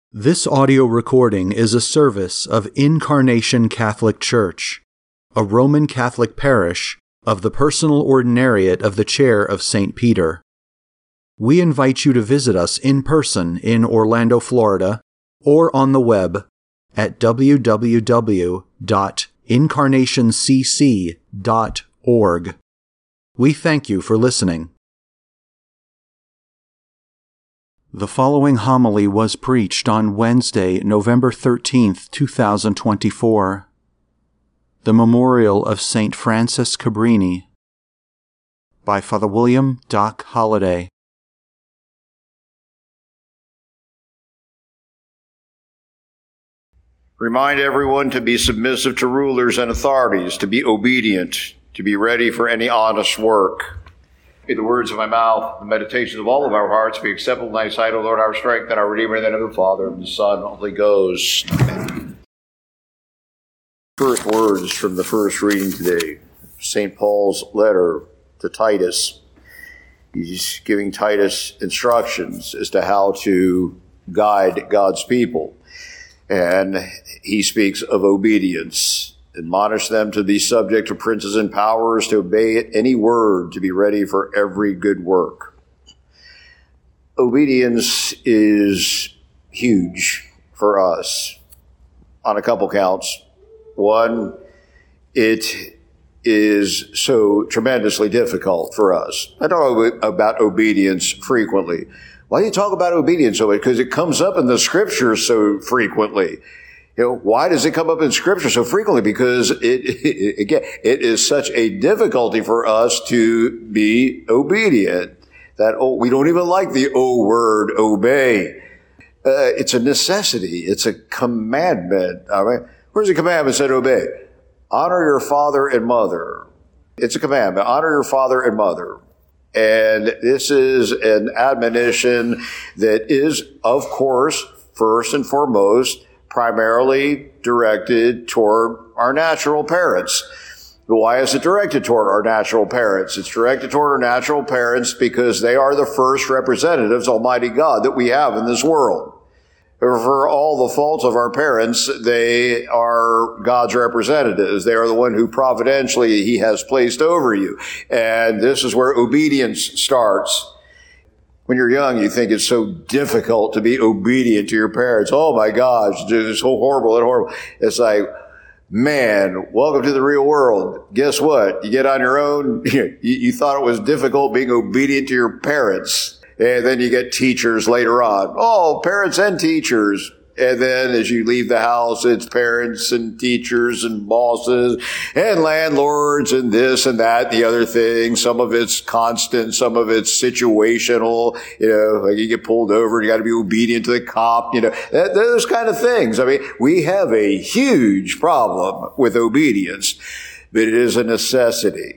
This audio recording is a service of Incarnation Catholic Church, a Roman Catholic parish of the Personal Ordinariate of the Chair of St. Peter. We invite you to visit us in person in Orlando, Florida, or on the web at www.incarnationcc.org. We thank you for listening. The following homily was preached on Wednesday, November 13th, 2024. The Memorial of St. Francis Cabrini by Father William Doc Holliday. Remind everyone to be submissive to rulers and authorities, to be obedient, to be ready for any honest work. May the words of my mouth, the meditations of all of our hearts be acceptable in thy sight, O Lord, our strength and our Redeemer, in the name of the Father, and the Son, and the Holy Ghost. Amen. First words from the first reading today, St. Paul's letter to Titus. He's giving Titus instructions as to how to guide God's people. And he speaks of obedience. Admonish them to be subject to princes and powers, to obey any word, to be ready for every good work. Obedience is huge for us on a couple counts. One, it is so tremendously difficult for us. I talk about obedience frequently. Why do you talk about obedience so much? Because it comes up in the scriptures so frequently. Why does it come up in Scripture so frequently? Because it is such a difficulty for us to be obedient that we don't even like the O word, obey. It's a necessity. It's a commandment. Where's the commandment that said obey? Honor your father and mother. It's a commandment. Honor your father and mother. And this is an admonition that is, of course, first and foremost, primarily directed toward our natural parents. Why is it directed toward our natural parents? It's directed toward our natural parents because they are the first representatives, Almighty God, that we have in this world. For all the faults of our parents, they are God's representatives. They are the one who providentially He has placed over you. And this is where obedience starts. When you're young, you think it's so difficult to be obedient to your parents. Oh my gosh, it's so horrible and horrible. It's like, man, welcome to the real world. Guess what? You get on your own. You thought it was difficult being obedient to your parents. And then you get teachers later on. Oh, parents and teachers. And then as you leave the house, it's parents and teachers and bosses and landlords and this and that, the other thing. Some of it's constant, some of it's situational. Like you get pulled over, you got to be obedient to the cop, those kind of things. We have a huge problem with obedience, but it is a necessity.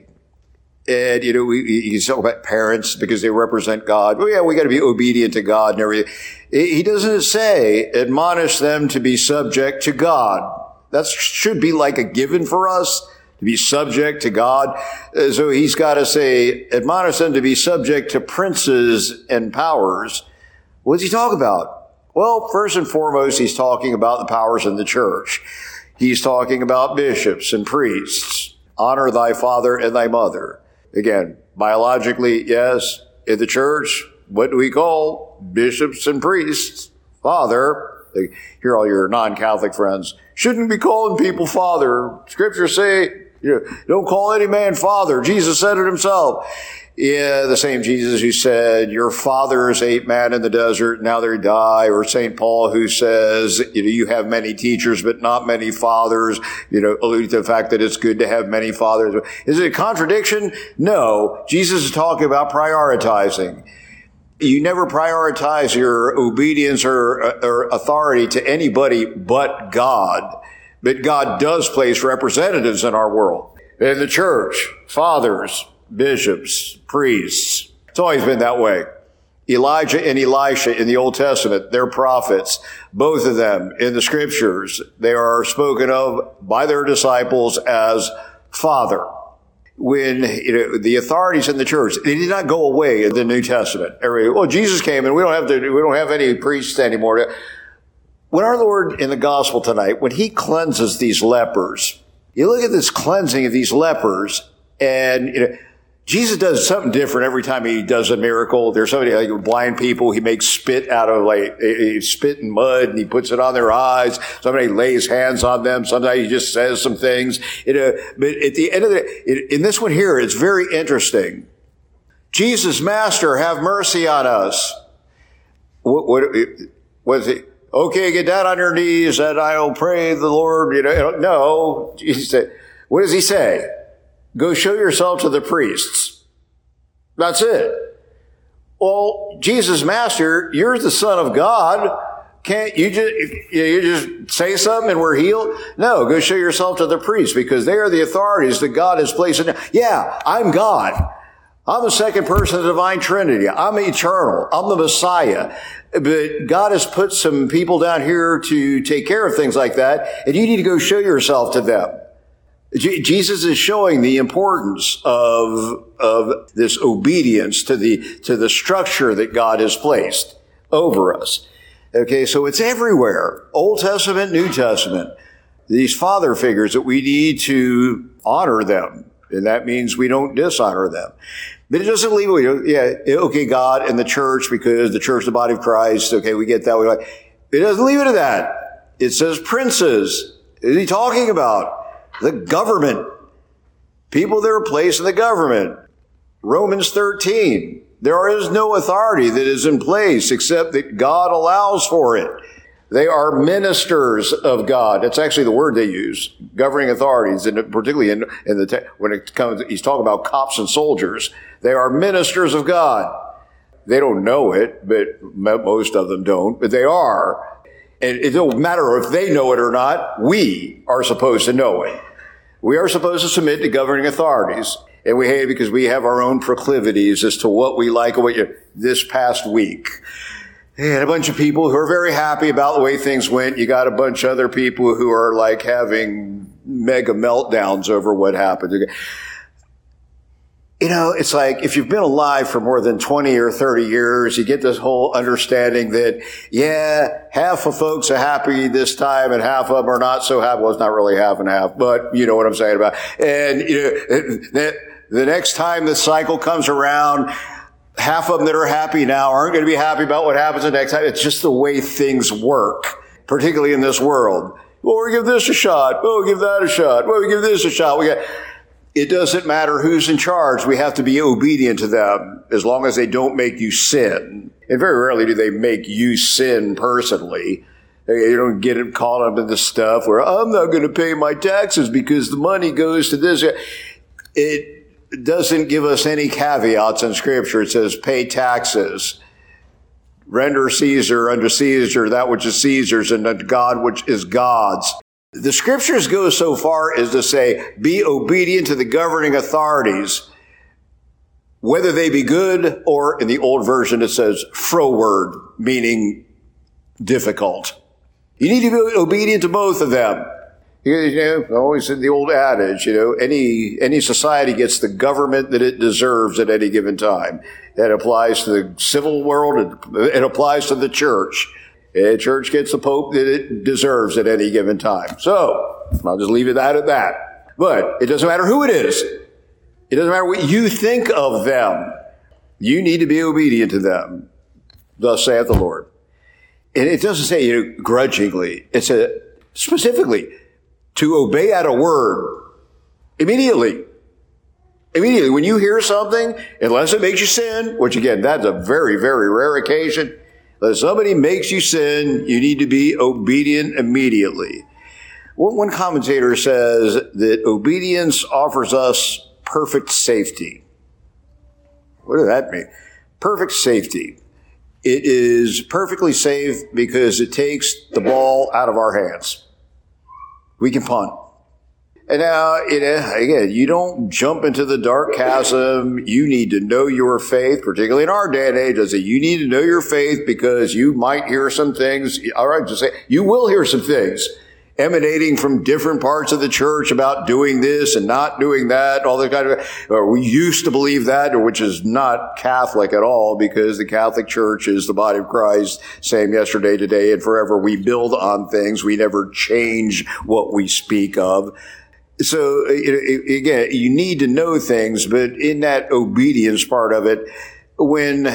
And, you talk about parents because they represent God. Well, yeah, we got to be obedient to God and everything. He doesn't say, admonish them to be subject to God. That should be like a given for us, to be subject to God. So he's got to say, admonish them to be subject to princes and powers. What does he talk about? Well, first and foremost, he's talking about the powers in the church. He's talking about bishops and priests. Honor thy father and thy mother. Again, biologically, yes, in the church, what do we call bishops and priests? Father. Hear all your non-Catholic friends. Shouldn't be calling people father. Scriptures say, don't call any man father. Jesus said it himself. Yeah, the same Jesus who said, your fathers ate manna in the desert, now they die. Or St. Paul who says, you have many teachers, but not many fathers, alluding to the fact that it's good to have many fathers. Is it a contradiction? No. Jesus is talking about prioritizing. You never prioritize your obedience or authority to anybody but God. But God does place representatives in our world. In the church, fathers, bishops, priests. It's always been that way. Elijah and Elisha in the Old Testament, they're prophets. Both of them in the scriptures, they are spoken of by their disciples as father. When the authorities in the church, they did not go away in the New Testament. Jesus came and we don't have any priests anymore. When our Lord in the gospel tonight, when he cleanses these lepers, you look at this cleansing of these lepers, and Jesus does something different every time he does a miracle. There's somebody like blind people. He makes spit out of spit and mud, and he puts it on their eyes. Somebody lays hands on them. Sometimes he just says some things. But at the end of in this one here, it's very interesting. Jesus, Master, have mercy on us. What is it? Okay, get down on your knees and I'll pray the Lord. No. Jesus said, what does he say? Go show yourself to the priests. That's it. Well, Jesus, Master, you're the Son of God. Can't you just say something and we're healed? No, go show yourself to the priests because they are the authorities that God has placed in. Yeah, I'm God. I'm the second person of the divine Trinity. I'm eternal. I'm the Messiah. But God has put some people down here to take care of things like that, and you need to go show yourself to them. Jesus is showing the importance of this obedience to the structure that God has placed over us. Okay, so it's everywhere. Old Testament, New Testament. These father figures that we need to honor them. And that means we don't dishonor them. But it doesn't leave, okay, God and the church, because the church is the body of Christ. Okay, we get that. It doesn't leave it at that. It says princes. What is he talking about? The government. People that are placed in the government. Romans 13. There is no authority that is in place except that God allows for it. They are ministers of God. That's actually the word they use, governing authorities, and particularly when it comes, he's talking about cops and soldiers. They are ministers of God. They don't know it, but most of them don't, but they are. And it don't matter if they know it or not. We are supposed to know it. We are supposed to submit to governing authorities. And we hate it because we have our own proclivities as to what we like. This past week, you had a bunch of people who are very happy about the way things went. You got a bunch of other people who are like having mega meltdowns over what happened. It's like if you've been alive for more than 20 or 30 years, you get this whole understanding that, half of folks are happy this time and half of them are not so happy. Well, it's not really half and half, but you know what I'm saying about. And, the next time the cycle comes around, half of them that are happy now aren't going to be happy about what happens the next time. It's just the way things work, particularly in this world. Well, we give this a shot. Oh, we give that a shot. Well, we give this a shot. It doesn't matter who's in charge. We have to be obedient to them as long as they don't make you sin. And very rarely do they make you sin personally. You don't get caught up in the stuff where I'm not going to pay my taxes because the money goes to this. It doesn't give us any caveats in Scripture. It says pay taxes. Render Caesar unto Caesar that which is Caesar's and unto God which is God's. The Scriptures go so far as to say, be obedient to the governing authorities, whether they be good or, in the old version, it says froward, meaning difficult. You need to be obedient to both of them. Always in the old adage, any society gets the government that it deserves at any given time. That applies to the civil world. It applies to the church. The church gets the pope that it deserves at any given time. So, I'll just leave it at that. But it doesn't matter who it is. It doesn't matter what you think of them. You need to be obedient to them. Thus saith the Lord. And it doesn't say, grudgingly. It says specifically, to obey at a word. Immediately. Immediately. When you hear something, unless it makes you sin, which again, that's a very, very rare occasion. If somebody makes you sin, you need to be obedient immediately. One commentator says that obedience offers us perfect safety. What does that mean? Perfect safety. It is perfectly safe because it takes the ball out of our hands. We can punt. And now, again, you don't jump into the dark chasm. You need to know your faith, particularly in our day and age. I say you need to know your faith because you might hear some things. All right, just say you will hear some things. emanating from different parts of the church about doing this and not doing that, all that kind of, or we used to believe that, which is not Catholic at all, because the Catholic Church is the body of Christ, same yesterday, today, and forever. We build on things. We never change what we speak of. So again, you need to know things, but in that obedience part of it, when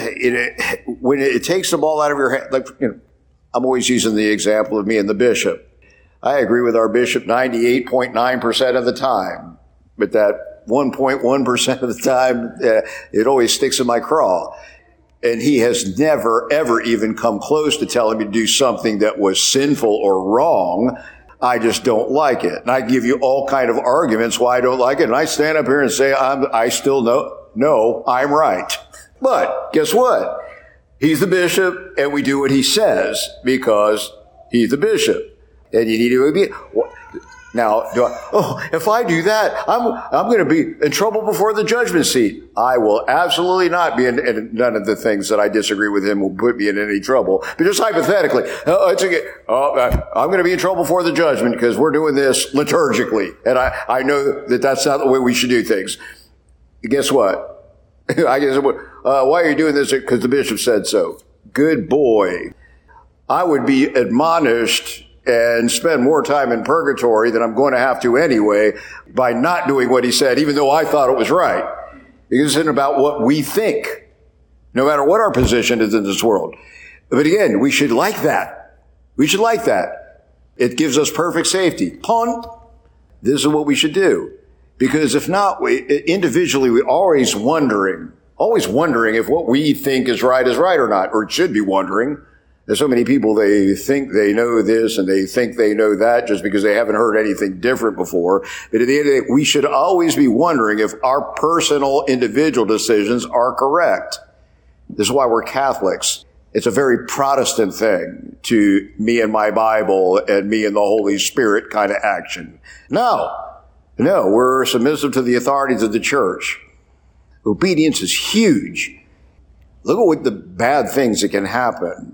it takes the ball out of your hand, like, I'm always using the example of me and the bishop. I agree with our bishop 98.9% of the time, but that 1.1% of the time, it always sticks in my craw. And he has never, ever even come close to telling me to do something that was sinful or wrong. I just don't like it. And I give you all kind of arguments why I don't like it. And I stand up here and say, I still know I'm right. But guess what? He's the bishop, and we do what he says because he's the bishop. And you need to be. Now, if I do that, I'm going to be in trouble before the judgment seat. I will absolutely not be in, and none of the things that I disagree with him will put me in any trouble. But just hypothetically, I'm going to be in trouble before the judgment because we're doing this liturgically. And I know that that's not the way we should do things. Guess what? I guess, why are you doing this? Because the bishop said so. Good boy. I would be admonished and spend more time in purgatory than I'm going to have to anyway by not doing what he said, even though I thought it was right. Because it isn't about what we think, no matter what our position is in this world. But again, we should like that. We should like that. It gives us perfect safety. Punt. This is what we should do. Because if not, individually, we're always wondering if what we think is right or not, or it should be wondering. There's so many people, they think they know this and they think they know that just because they haven't heard anything different before. But at the end of the day, we should always be wondering if our personal individual decisions are correct. This is why we're Catholics. It's a very Protestant thing to me and my Bible and me and the Holy Spirit kind of action. No, we're submissive to the authorities of the church. Obedience is huge. Look at what the bad things that can happen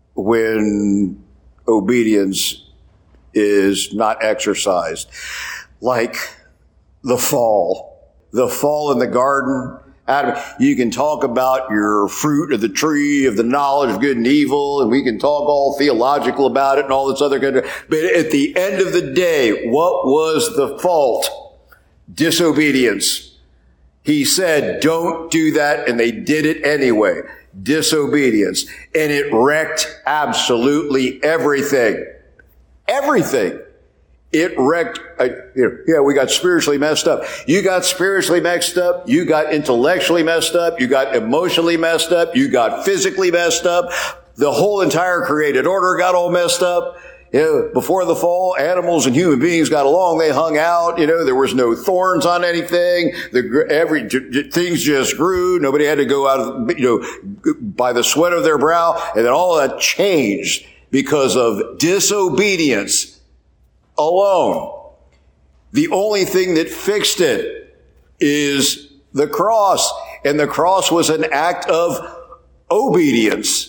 when obedience is not exercised. Like the fall in the garden. Adam, you can talk about your fruit of the tree of the knowledge of good and evil, and we can talk all theological about it and all this other kind of, but at the end of the day, what was the fault? Disobedience. He said, don't do that, and they did it anyway. Disobedience. And it wrecked absolutely everything. Everything. It wrecked, we got spiritually messed up. You got spiritually messed up. You got intellectually messed up. You got emotionally messed up. You got physically messed up. The whole entire created order got all messed up. Before the fall, animals and human beings got along. They hung out. There was no thorns on anything. Things just grew. Nobody had to go out of, by the sweat of their brow. And then all that changed because of disobedience alone. The only thing that fixed it is the cross. And the cross was an act of obedience.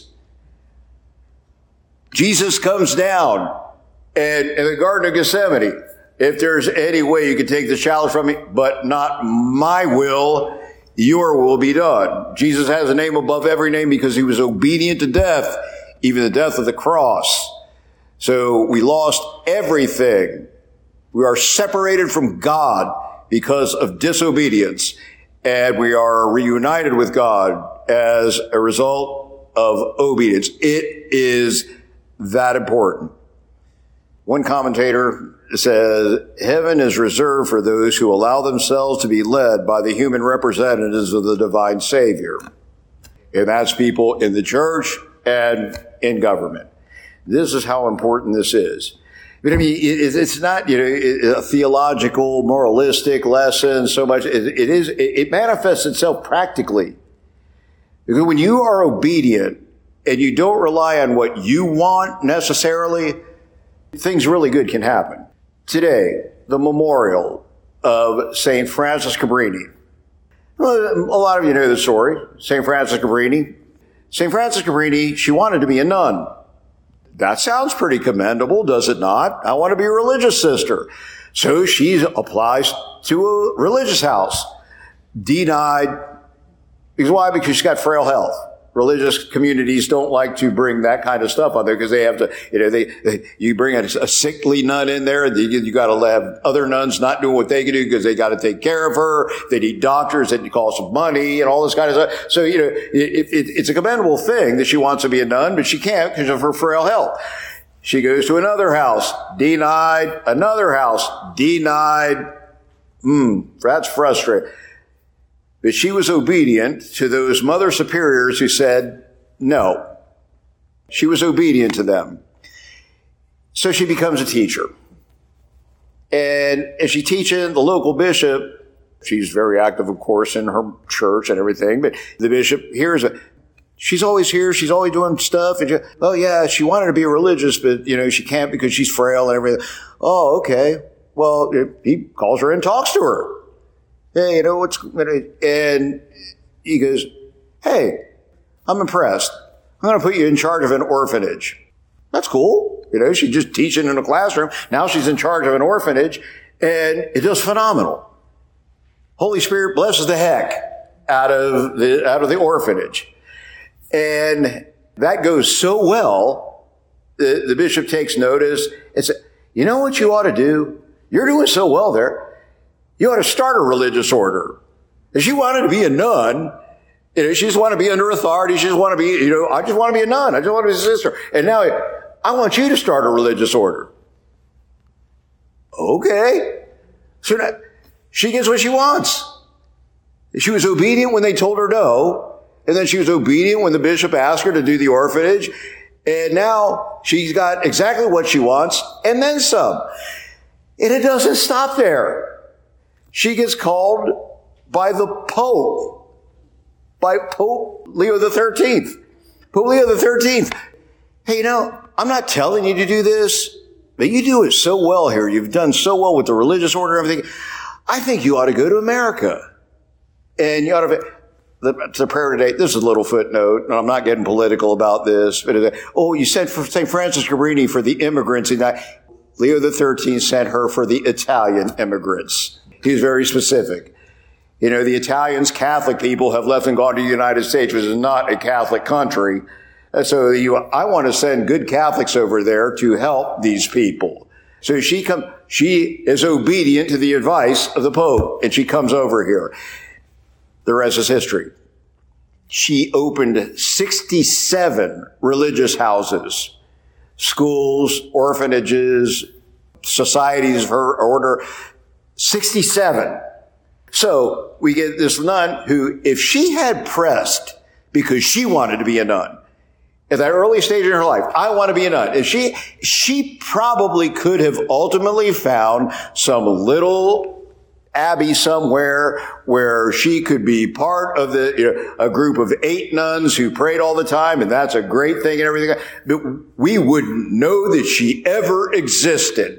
Jesus comes down and in the Garden of Gethsemane, if there's any way you can take the chalice from me, but not my will, your will be done. Jesus has a name above every name because he was obedient to death, even the death of the cross. So we lost everything. We are separated from God because of disobedience, and we are reunited with God as a result of obedience. It is that important. One commentator says, heaven is reserved for those who allow themselves to be led by the human representatives of the divine Savior. And that's people in the church and in government. This is how important this is. But I mean, it's not, a theological, moralistic lesson so much. It manifests itself practically. Because when you are obedient, and you don't rely on what you want necessarily, things really good can happen. Today, the memorial of St. Frances Cabrini. Well, a lot of you know the story. St. Frances Cabrini. St. Frances Cabrini, she wanted to be a nun. That sounds pretty commendable, does it not? I want to be a religious sister. So she applies to a religious house. Denied. Because why? Because she's got frail health. Religious communities don't like to bring that kind of stuff on there because they have to, you bring a sickly nun in there and you got to have other nuns not doing what they can do because they got to take care of her. They need doctors. It costs them money and all this kind of stuff. So, it's a commendable thing that she wants to be a nun, but she can't because of her frail health. She goes to another house, denied, another house, denied. That's frustrating. But she was obedient to those mother superiors who said no. She was obedient to them. So she becomes a teacher. And as she teaches the local bishop, she's very active, of course, in her church and everything, but the bishop hears it. She's always here. She's always doing stuff. And she wanted to be religious, but, she can't because she's frail and everything. Oh, okay. Well, he calls her and talks to her. Hey, and he goes, hey, I'm impressed. I'm going to put you in charge of an orphanage. That's cool. She's just teaching in a classroom. Now she's in charge of an orphanage and it does phenomenal. Holy Spirit blesses the heck out of the orphanage. And that goes so well, the bishop takes notice and says, you know what you ought to do? You're doing so well there. You ought to start a religious order. If she wanted to be a nun, she just wanted to be under authority. She just wanted to be, I just want to be a nun. I just want to be a sister. And now I want you to start a religious order. Okay. So now, she gets what she wants. She was obedient when they told her no. And then she was obedient when the bishop asked her to do the orphanage. And now she's got exactly what she wants and then some. And it doesn't stop there. She gets called by the Pope, by Pope Leo XIII. Pope Leo XIII. Hey, I'm not telling you to do this, but you do it so well here. You've done so well with the religious order and everything. I think you ought to go to America. And you ought to, the prayer today, this is a little footnote, and I'm not getting political about this, but you sent for St. Francis Cabrini for the immigrants. And Leo XIII sent her for the Italian immigrants. He was very specific. The Italians, Catholic people, have left and gone to the United States, which is not a Catholic country. And so I want to send good Catholics over there to help these people. So she is obedient to the advice of the Pope, and she comes over here. The rest is history. She opened 67 religious houses, schools, orphanages, societies of her order. 67. So we get this nun who, if she had pressed because she wanted to be a nun at that early stage in her life, I want to be a nun. If she probably could have ultimately found some little abbey somewhere where she could be part of a group of 8 nuns who prayed all the time, and that's a great thing and everything. But we wouldn't know that she ever existed.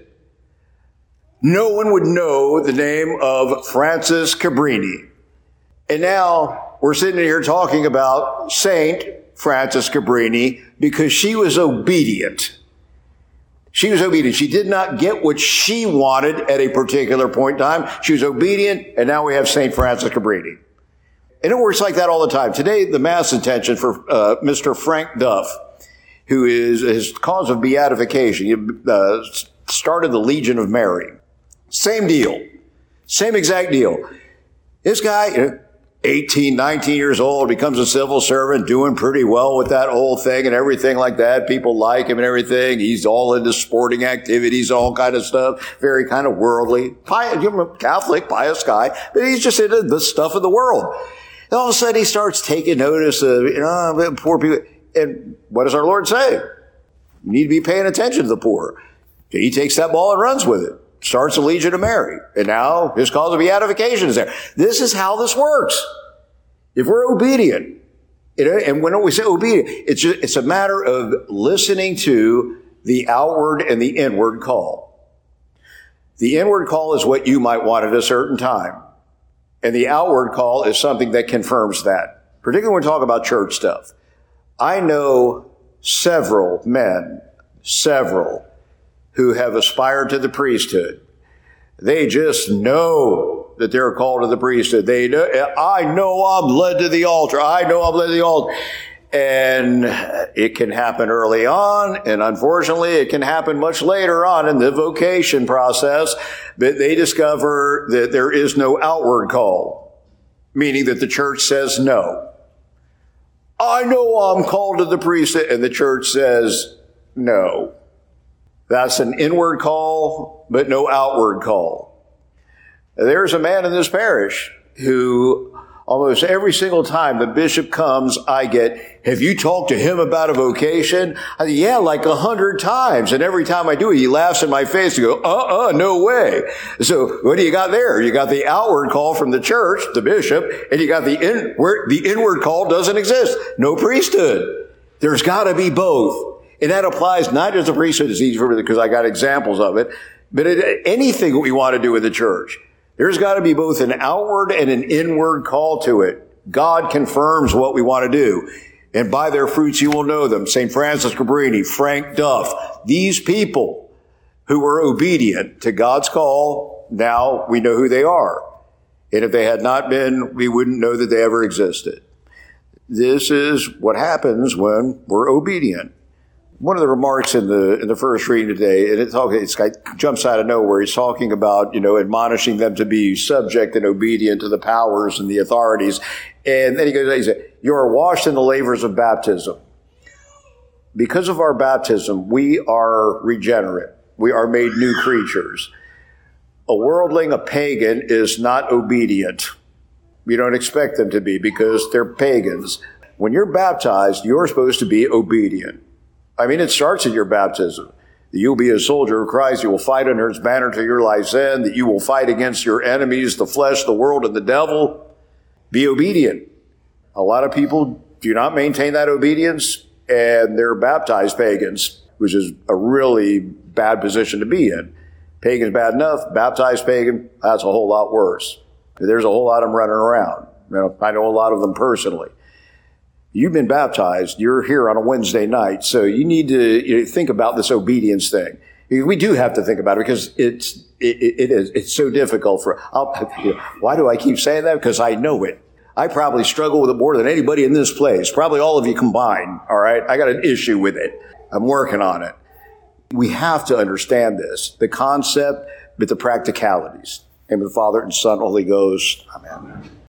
No one would know the name of Frances Cabrini. And now we're sitting here talking about Saint Frances Cabrini because she was obedient. She was obedient. She did not get what she wanted at a particular point in time. She was obedient, and now we have Saint Frances Cabrini. And it works like that all the time. Today, the Mass intention for Mr. Frank Duff, who is his cause of beatification. He started the Legion of Mary. Same deal. Same exact deal. This guy, 18, 19 years old, becomes a civil servant, doing pretty well with that whole thing and everything like that. People like him and everything. He's all into sporting activities, all kind of stuff. Very kind of worldly. Catholic, pious guy. But he's just into the stuff of the world. And all of a sudden he starts taking notice of, poor people. And what does our Lord say? You need to be paying attention to the poor. He takes that ball and runs with it. Starts the Legion of Mary. And now his cause of beatification is there. This is how this works. If we're obedient, and when we say obedient, it's a matter of listening to the outward and the inward call. The inward call is what you might want at a certain time. And the outward call is something that confirms that. Particularly when we talk about church stuff. I know several men several who have aspired to the priesthood. They just know that they're called to the priesthood. I know I'm led to the altar. I know I'm led to the altar. And it can happen early on, and unfortunately it can happen much later on in the vocation process, but they discover that there is no outward call, meaning that the church says no. I know I'm called to the priesthood, and the church says no. That's an inward call, but no outward call. There's a man in this parish who almost every single time the bishop comes, I get, have you talked to him about a vocation? I say, yeah, like 100 times. And every time I do it, he laughs in my face and go, no way. So what do you got there? You got the outward call from the church, the bishop, and you got the inward call doesn't exist. No priesthood. There's got to be both. And that applies not just to priesthood, it's easy for me because I got examples of it, but anything that we want to do in the church. There's got to be both an outward and an inward call to it. God confirms what we want to do. And by their fruits you will know them. St. Francis Cabrini, Frank Duff, these people who were obedient to God's call, now we know who they are. And if they had not been, we wouldn't know that they ever existed. This is what happens when we're obedient. One of the remarks in the first reading today, and it jumps out of nowhere. He's talking about, admonishing them to be subject and obedient to the powers and the authorities. And then he says, you are washed in the lavers of baptism. Because of our baptism, we are regenerate. We are made new creatures. A worldling, a pagan, is not obedient. You don't expect them to be because they're pagans. When you're baptized, you're supposed to be obedient. I mean, it starts at your baptism. That you'll be a soldier of Christ. You will fight under his banner to your life's end. That you will fight against your enemies, the flesh, the world, and the devil. Be obedient. A lot of people do not maintain that obedience, and they're baptized pagans, which is a really bad position to be in. Pagan's bad enough. Baptized pagan, that's a whole lot worse. There's a whole lot of them running around. I know a lot of them personally. You've been baptized. You're here on a Wednesday night. So you need to think about this obedience thing. We do have to think about it because it's so difficult why do I keep saying that? Because I know it. I probably struggle with it more than anybody in this place. Probably all of you combined. All right. I got an issue with it. I'm working on it. We have to understand this, the concept, but the practicalities. In the name of the Father and Son, Holy Ghost. Amen.